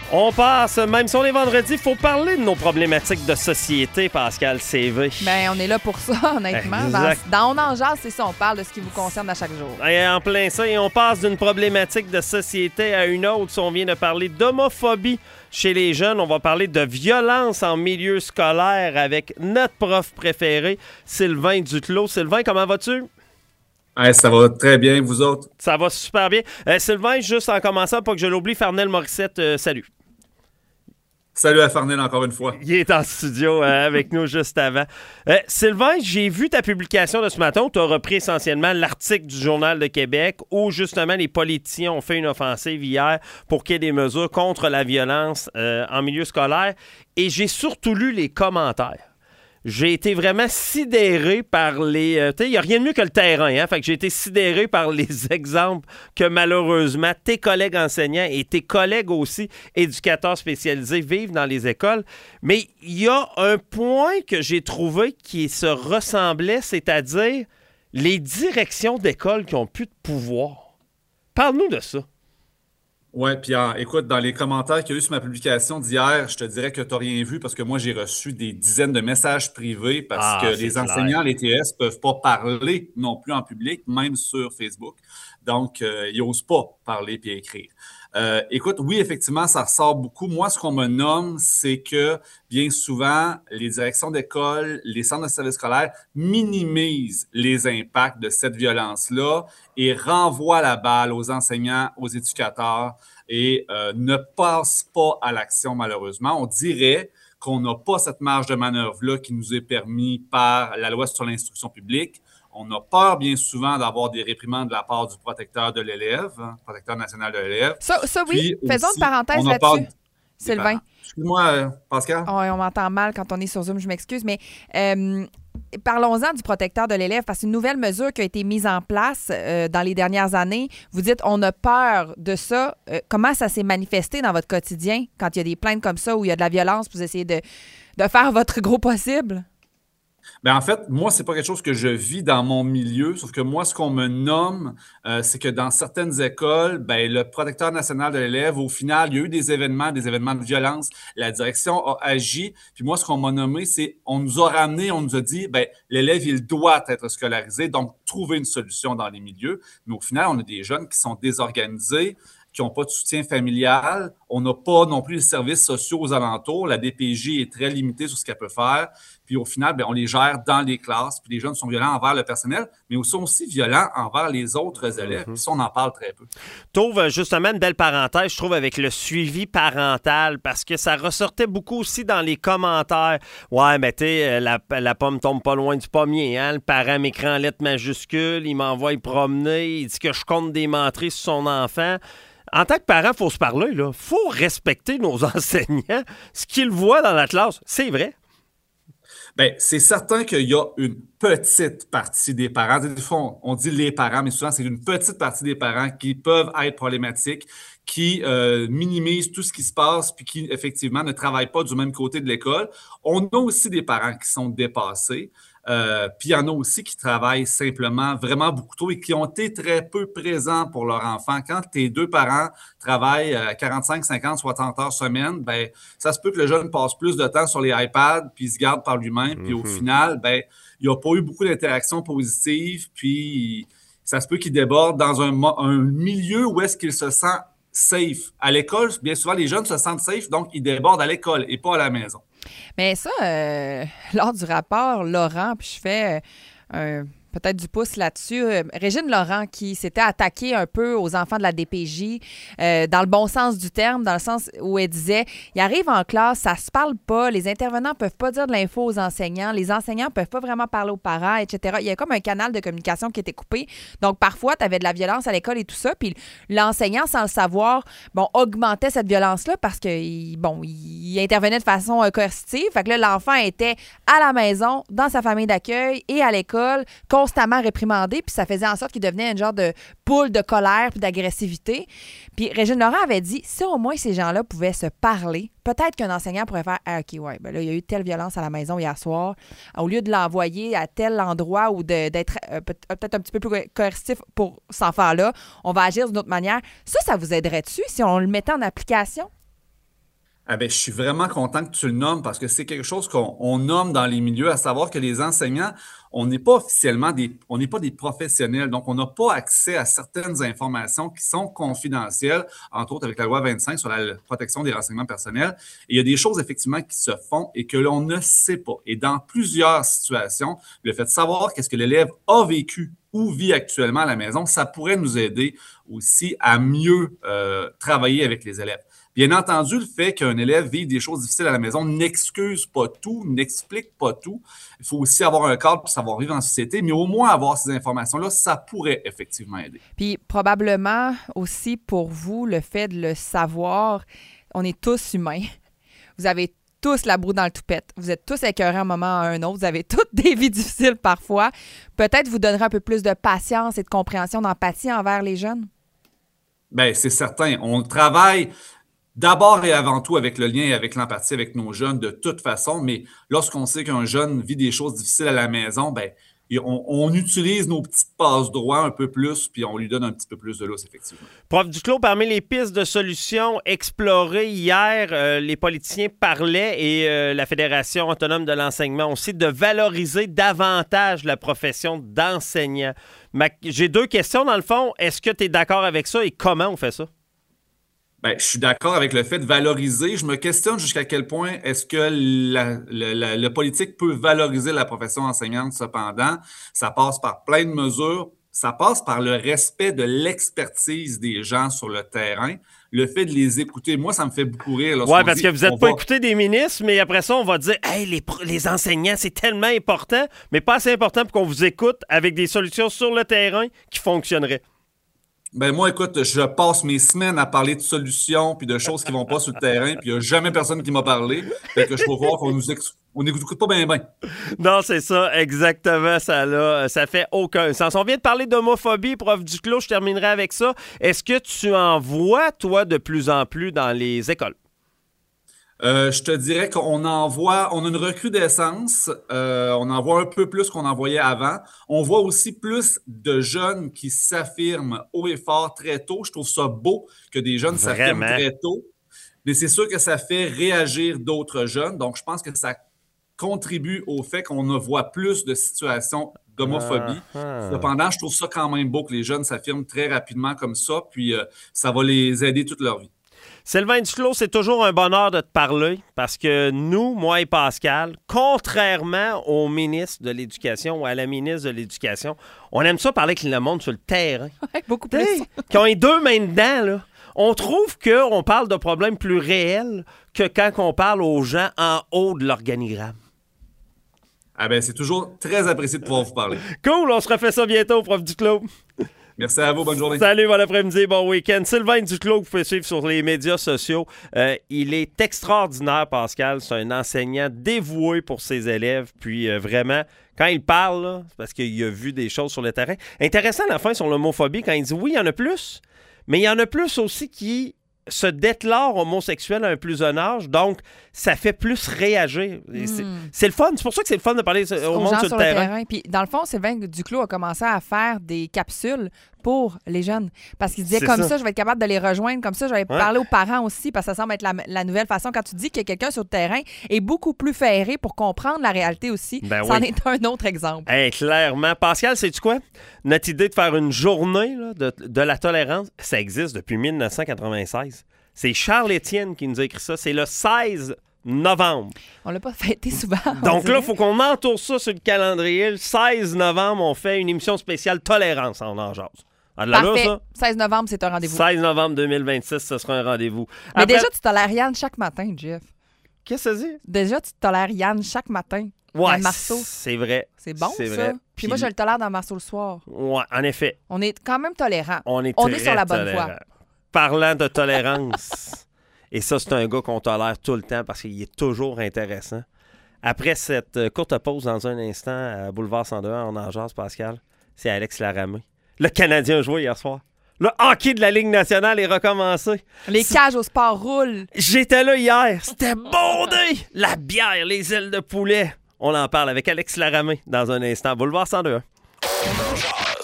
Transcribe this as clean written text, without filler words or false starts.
On passe, même si on est vendredi, il faut parler de nos problématiques de société, Pascal CV. Bien, on est là pour ça, honnêtement. Dans On en jase, c'est ça, on parle de ce qui vous concerne à chaque jour. Et en plein ça, et on passe d'une problématique de société à une autre. Si on vient de parler d'homophobie chez les jeunes, on va parler de violence en milieu scolaire avec notre prof préféré, Sylvain Duclos. Sylvain, comment vas-tu? Hey, ça va très bien, vous autres? Ça va super bien. Sylvain, juste en commençant, pas que je l'oublie, Farnel Morissette, salut. Salut à Farnel encore une fois. Il est en studio avec nous juste avant. Sylvain, j'ai vu ta publication de ce matin où tu as repris essentiellement l'article du Journal de Québec où justement les politiciens ont fait une offensive hier pour qu'il y ait des mesures contre la violence en milieu scolaire. Et j'ai surtout lu les commentaires. J'ai été vraiment sidéré par les... il n'y a rien de mieux que le terrain, hein? Fait que j'ai été sidéré par les exemples que malheureusement tes collègues enseignants et tes collègues aussi éducateurs spécialisés vivent dans les écoles. Mais il y a un point que j'ai trouvé qui se ressemblait, c'est-à-dire les directions d'école qui n'ont plus de pouvoir. Parle-nous de ça. Oui, Pierre, écoute, dans les commentaires qu'il y a eu sur ma publication d'hier, je te dirais que tu n'as rien vu parce que moi, j'ai reçu des dizaines de messages privés parce que les enseignants, les TS, ne peuvent pas parler non plus en public, même sur Facebook. Donc, ils n'osent pas parler puis écrire. Écoute, oui, effectivement, ça ressort beaucoup. Moi, ce qu'on me nomme, c'est que bien souvent, les directions d'école, les centres de services scolaires minimisent les impacts de cette violence-là et renvoient la balle aux enseignants, aux éducateurs et ne passent pas à l'action, malheureusement. On dirait qu'on n'a pas cette marge de manœuvre-là qui nous est permise par la loi sur l'instruction publique. On a peur bien souvent d'avoir des réprimandes de la part du protecteur de l'élève, protecteur national de l'élève. Ça oui, faisons une parenthèse là-dessus, Sylvain. Excuse-moi, Pascal. Oh, on m'entend mal quand on est sur Zoom, je m'excuse, mais parlons-en du protecteur de l'élève, parce qu'une nouvelle mesure qui a été mise en place dans les dernières années, vous dites on a peur de ça. Comment ça s'est manifesté dans votre quotidien quand il y a des plaintes comme ça où il y a de la violence, vous essayez de faire votre gros possible? Bien, en fait, moi, c'est pas quelque chose que je vis dans mon milieu, sauf que moi, ce qu'on me nomme, c'est que dans certaines écoles, ben, le protecteur national de l'élève, au final, il y a eu des événements de violence, la direction a agi, puis moi, ce qu'on m'a nommé, c'est on nous a ramené, on nous a dit, ben, l'élève, il doit être scolarisé, donc trouver une solution dans les milieux, mais au final, on a des jeunes qui sont désorganisés, qui n'ont pas de soutien familial. On n'a pas non plus les services sociaux aux alentours. La DPJ est très limitée sur ce qu'elle peut faire. Puis au final, bien, on les gère dans les classes. Puis les jeunes sont violents envers le personnel, mais sont aussi violents envers les autres élèves. Puis ça, on en parle très peu. Trouve justement une belle parenthèse, je trouve, avec le suivi parental, parce que ça ressortait beaucoup aussi dans les commentaires. Ouais, mais tu sais, la pomme tombe pas loin du pommier. Hein? Le parent m'écrit en lettres majuscules, il m'envoie y promener, il dit que je compte des menteries sur son enfant. En tant que parent, il faut se parler, là. Il faut respecter nos enseignants. Ce qu'ils voient dans la classe, c'est vrai. Bien, c'est certain qu'il y a une petite partie des parents. Des fois, on dit les parents, mais souvent, c'est une petite partie des parents qui peuvent être problématiques, qui minimisent tout ce qui se passe puis qui, effectivement, ne travaillent pas du même côté de l'école. On a aussi des parents qui sont dépassés. Puis il y en a aussi qui travaillent simplement vraiment beaucoup trop et qui ont été très peu présents pour leur enfant. Quand tes deux parents travaillent 45, 50, 60 heures semaine, ben ça se peut que le jeune passe plus de temps sur les iPads puis il se garde par lui-même. Puis au final, ben il n'y a pas eu beaucoup d'interactions positives. Puis ça se peut qu'il déborde dans un milieu où est-ce qu'il se sent safe. À l'école, bien souvent, les jeunes se sentent safe, donc ils débordent à l'école et pas à la maison. Mais ça, lors du rapport, Laurent, puis je fais peut-être du pouce là-dessus. Régine Laurent qui s'était attaquée un peu aux enfants de la DPJ dans le bon sens du terme, dans le sens où elle disait, ils arrivent en classe, ça se parle pas, les intervenants peuvent pas dire de l'info aux enseignants, les enseignants peuvent pas vraiment parler aux parents, etc. Il y a comme un canal de communication qui était coupé. Donc, parfois, tu avais de la violence à l'école et tout ça, puis l'enseignant, sans le savoir, augmentait cette violence-là parce que, il intervenait de façon coercitive. Fait que là, l'enfant était à la maison, dans sa famille d'accueil et à l'école, constamment réprimandé, puis ça faisait en sorte qu'il devenait un genre de poule de colère puis d'agressivité. Puis Régine Laurent avait dit, si au moins ces gens-là pouvaient se parler, peut-être qu'un enseignant pourrait faire « Ah, OK, ouais, ben là, il y a eu telle violence à la maison hier soir. Au lieu de l'envoyer à tel endroit ou d'être peut-être un petit peu plus coercitif pour cet enfant-là, on va agir d'une autre manière. » Ça vous aiderait-tu si on le mettait en application? Ah ben, je suis vraiment content que tu le nommes parce que c'est quelque chose qu'on nomme dans les milieux, à savoir que les enseignants, on n'est pas officiellement on n'est pas des professionnels, donc on n'a pas accès à certaines informations qui sont confidentielles, entre autres avec la loi 25 sur la protection des renseignements personnels. Et il y a des choses effectivement qui se font et que l'on ne sait pas. Et dans plusieurs situations, le fait de savoir qu'est-ce que l'élève a vécu ou vit actuellement à la maison, ça pourrait nous aider aussi à mieux travailler avec les élèves. Bien entendu, le fait qu'un élève vive des choses difficiles à la maison n'excuse pas tout, n'explique pas tout. Il faut aussi avoir un cadre pour savoir vivre en société, mais au moins avoir ces informations-là, ça pourrait effectivement aider. Puis probablement aussi pour vous, le fait de le savoir, on est tous humains. Vous avez tous la broue dans le toupette. Vous êtes tous écœurés à un moment à un autre. Vous avez toutes des vies difficiles parfois. Peut-être vous donnerez un peu plus de patience et de compréhension, d'empathie envers les jeunes? Bien, c'est certain. On travaille d'abord et avant tout avec le lien et avec l'empathie avec nos jeunes de toute façon, mais lorsqu'on sait qu'un jeune vit des choses difficiles à la maison, bien, on utilise nos petites passes-droits un peu plus, puis on lui donne un petit peu plus de lousse, effectivement. Prof Duclos, parmi les pistes de solutions explorées hier, les politiciens parlaient, et la Fédération autonome de l'enseignement aussi, de valoriser davantage la profession d'enseignant. J'ai 2 questions dans le fond. Est-ce que tu es d'accord avec ça et comment on fait ça? Bien, je suis d'accord avec le fait de valoriser. Je me questionne jusqu'à quel point est-ce que le politique peut valoriser la profession enseignante. Cependant, ça passe par plein de mesures. Ça passe par le respect de l'expertise des gens sur le terrain, le fait de les écouter. Moi, ça me fait beaucoup rire. Oui, parce que vous n'êtes pas écouté des ministres, mais après ça, on va dire « Hey, les enseignants, c'est tellement important, mais pas assez important pour qu'on vous écoute avec des solutions sur le terrain qui fonctionneraient. » Ben moi, écoute, je passe mes semaines à parler de solutions puis de choses qui vont pas sur le terrain, puis il n'y a jamais personne qui m'a parlé. Fait que je peux voir qu'on n'écoute pas bien. Non, c'est ça, exactement, ça fait aucun sens. On vient de parler d'homophobie, prof Duclos, je terminerai avec ça. Est-ce que tu en vois, toi, de plus en plus dans les écoles? Je te dirais on a une recrudescence, on en voit un peu plus qu'on en voyait avant. On voit aussi plus de jeunes qui s'affirment haut et fort très tôt. Je trouve ça beau que des jeunes s'affirment très tôt, mais c'est sûr que ça fait réagir d'autres jeunes. Donc, je pense que ça contribue au fait qu'on ne voit plus de situations d'homophobie. Cependant, je trouve ça quand même beau que les jeunes s'affirment très rapidement comme ça, puis ça va les aider toute leur vie. Sylvain Duclos, c'est toujours un bonheur de te parler parce que nous, moi et Pascal, contrairement au ministre de l'Éducation ou à la ministre de l'Éducation, on aime ça parler avec le monde sur le terrain. Ouais, beaucoup plus. Qui ont les 2 mains dedans, là. On trouve qu'on parle de problèmes plus réels que quand on parle aux gens en haut de l'organigramme. Ah ben, c'est toujours très apprécié de pouvoir vous parler. Cool, on se refait ça bientôt, prof Duclos. Merci à vous, bonne journée. Salut, bon après-midi, bon week-end. Sylvain Duclos, vous pouvez suivre sur les médias sociaux. Il est extraordinaire, Pascal. C'est un enseignant dévoué pour ses élèves. Puis vraiment, quand il parle, là, c'est parce qu'il a vu des choses sur le terrain. Intéressant à la fin sur l'homophobie, quand il dit oui, il y en a plus, mais il y en a plus aussi qui se déclarent homosexuels à un plus jeune âge, donc ça fait plus réagir. C'est le fun. C'est pour ça que c'est le fun de parler au monde sur le terrain. Puis dans le fond, Sylvain Duclos a commencé à faire des capsules pour les jeunes. Parce qu'il disait, comme ça, je vais être capable de les rejoindre. Comme ça, je vais parler aux parents aussi, parce que ça semble être la nouvelle façon. Quand tu dis que quelqu'un sur le terrain est beaucoup plus ferré pour comprendre la réalité aussi, c'en est un autre exemple. Hey, clairement. Pascal, sais-tu quoi? Notre idée de faire une journée là, de la tolérance, ça existe depuis 1996. C'est Charles Étienne qui nous a écrit ça. C'est le 16 novembre. On l'a pas fêté souvent. Donc là, il faut qu'on entoure ça sur le calendrier. Le 16 novembre, on fait une émission spéciale tolérance en en jase. Parfait. Ça? 16 novembre, c'est un rendez-vous. 16 novembre 2026, ce sera un rendez-vous. Mais déjà, tu tolères Yann chaque matin, Jeff. Qu'est-ce que ça dit? Déjà, tu tolères Yann chaque matin. Ouais, Marceau. c'est vrai. C'est bon, c'est ça. Vrai. Puis moi, je le tolère dans Marceau le soir. Ouais, en effet. On est quand même tolérant. On est sur la bonne voie. Parlant de tolérance, et ça, c'est un gars qu'on tolère tout le temps parce qu'il est toujours intéressant. Après cette courte pause dans un instant à Boulevard 102 en Angers, Pascal, c'est Alex Laramé. Le Canadien a joué hier soir. Le hockey de la Ligue nationale est recommencé. Les cages au sport roulent. J'étais là hier. C'était bondé. La bière, les ailes de poulet. On en parle avec Alex Laramé dans un instant. Boulevard 102.